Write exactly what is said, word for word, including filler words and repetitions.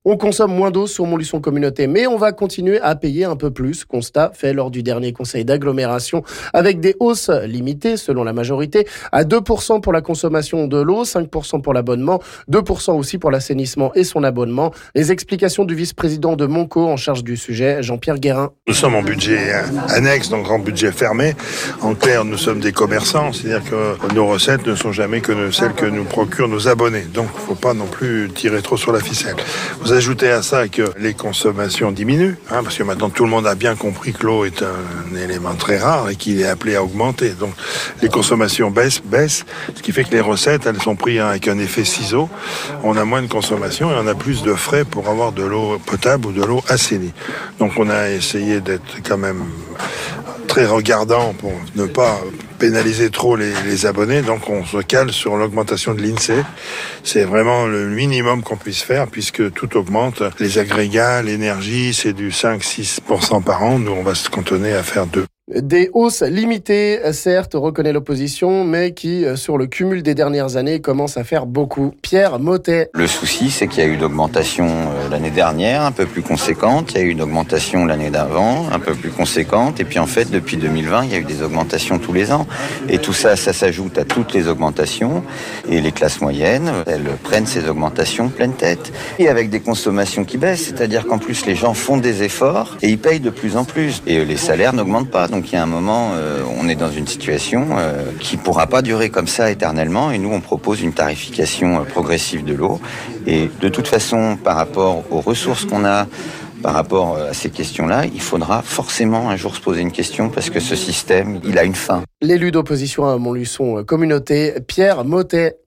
On consomme moins d'eau sur Montluçon Communauté, mais on va continuer à payer un peu plus. Constat fait lors du dernier conseil d'agglomération avec des hausses limitées selon la majorité à deux pour cent pour la consommation de l'eau, cinq pour cent pour l'abonnement, deux pour cent aussi pour l'assainissement et son abonnement. Les explications du vice-président de Monco en charge du sujet, Jean-Pierre Guérin. Nous sommes en budget annexe, donc en budget fermé. En clair, nous sommes des commerçants, c'est-à-dire que nos recettes ne sont jamais que celles que nous procurent nos abonnés. Donc, il ne faut pas non plus tirer trop sur la ficelle. Vous ajoutez à ça que les consommations diminuent, hein, parce que maintenant tout le monde a bien compris que l'eau est un élément très rare et qu'il est appelé à augmenter. Donc, les consommations baissent, baissent, ce qui fait que les recettes, elles sont prises avec un effet ciseau. On a moins de consommation et on a plus de frais pour avoir de l'eau potable ou de l'eau assainie. Donc, on a essayé d'être quand même très regardant pour ne pas pénaliser trop les, les abonnés. Donc, on se cale sur l'augmentation de l'INSEE. C'est vraiment le minimum qu'on puisse faire puisque tout augmente. Les agrégats, l'énergie, c'est du cinq à six pour cent par an. Nous, on va se cantonner à faire deux. Des hausses limitées, certes, reconnaît l'opposition, mais qui, sur le cumul des dernières années, commencent à faire beaucoup. Pierre Mottet. Le souci, c'est qu'il y a eu une augmentation l'année dernière, un peu plus conséquente. Il y a eu une augmentation l'année d'avant, un peu plus conséquente. Et puis, en fait, depuis deux mille vingt, il y a eu des augmentations tous les ans. Et tout ça, ça s'ajoute à toutes les augmentations. Et les classes moyennes, elles prennent ces augmentations pleine tête. Et avec des consommations qui baissent, c'est-à-dire qu'en plus, les gens font des efforts et ils payent de plus en plus. Et les salaires n'augmentent pas. Donc, il y a un moment, euh, on est dans une situation euh, qui ne pourra pas durer comme ça éternellement. Et nous, on propose une tarification euh, progressive de l'eau. Et de toute façon, par rapport aux ressources qu'on a, par rapport à ces questions-là, il faudra forcément un jour se poser une question parce que ce système, il a une fin. L'élu d'opposition à Montluçon Communauté, Pierre Mottet.